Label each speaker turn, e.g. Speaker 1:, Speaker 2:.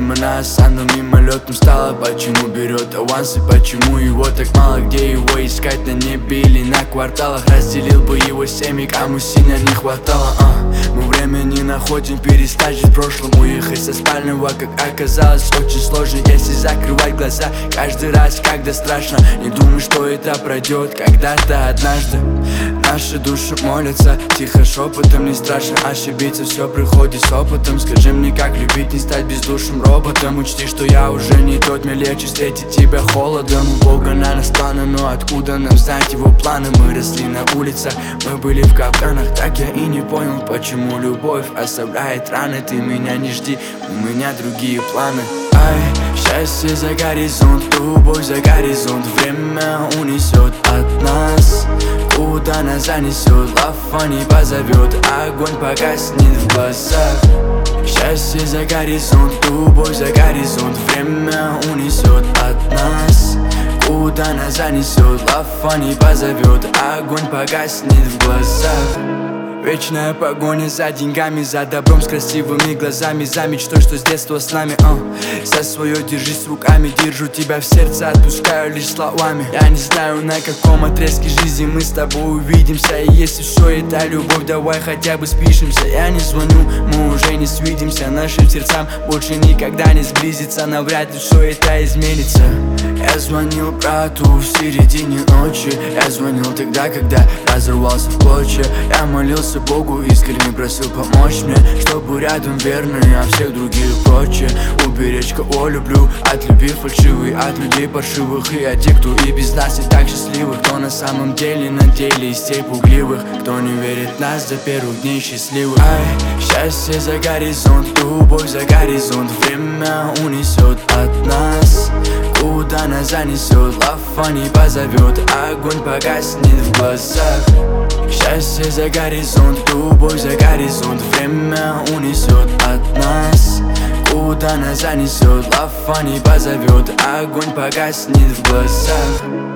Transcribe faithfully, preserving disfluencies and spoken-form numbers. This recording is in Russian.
Speaker 1: мимо нас, оно мимолетом стало. Почему берет авансы, почему его так мало? Где его искать, на небе или на кварталах? Разделил бы его семьи, кому сильно не хватало. а. Мы время не находим, перестать жить в прошлом. Уехать со спального, как оказалось, очень сложно, если закрывать глаза каждый раз, когда страшно. Не думай, что это пройдет когда-то однажды. Наши души молятся, тихо шепотом, не страшно ошибиться, все приходит с опытом. Скажи мне, как любить, не стать бездушным роботом. Учти, что я уже не тот, мне легче встретить тебя холодом. У Бога на нас планы, но откуда нам знать его планы? Мы росли на улицах, мы были в капканах. Так я и не понял, почему любовь оставляет раны. Ты меня не жди, у меня другие планы. Ай, счастье за горизонт, любовь за горизонт. Время унесет от нас, куда нас занесет. Лафа не позовет, огонь погаснет в глазах. Счастье за горизонт, любовь за горизонт. Время унесет от нас, куда нас занесет. Лафа не позовет, огонь погаснет в глазах. Вечная погоня за деньгами, за добром, с красивыми глазами, за мечтой, что с детства с нами. uh. За свое держись руками, держу тебя в сердце, отпускаю лишь словами. Я не знаю, на каком отрезке жизни мы с тобой увидимся. И если все это любовь, давай хотя бы спишемся. Я не звоню, мы уже не свидимся. Нашим сердцам больше никогда не сблизиться. Навряд ли все это изменится. Я звонил брату в середине ночи. Я звонил тогда, когда разорвался в клочья. Я молился Богу, искренне просил помочь мне, чтобы рядом верные, а всех других прочее. Уберечь, кого люблю, от любви фальшивой, от людей паршивых. И от тех, кто и без нас и так счастливых. Кто на самом деле на деле из тех пугливых, кто не верит в нас до первых дней счастливых. Ай, счастье за горизонт, любовь за горизонт. Время унесет от нас, куда нас занесет. Лафа не позовет, огонь погаснет в глазах. Счастье за горизонт, любовь за горизонт. Время унесет от нас, куда нас занесет. Лафа не позовет, огонь погаснет в глазах.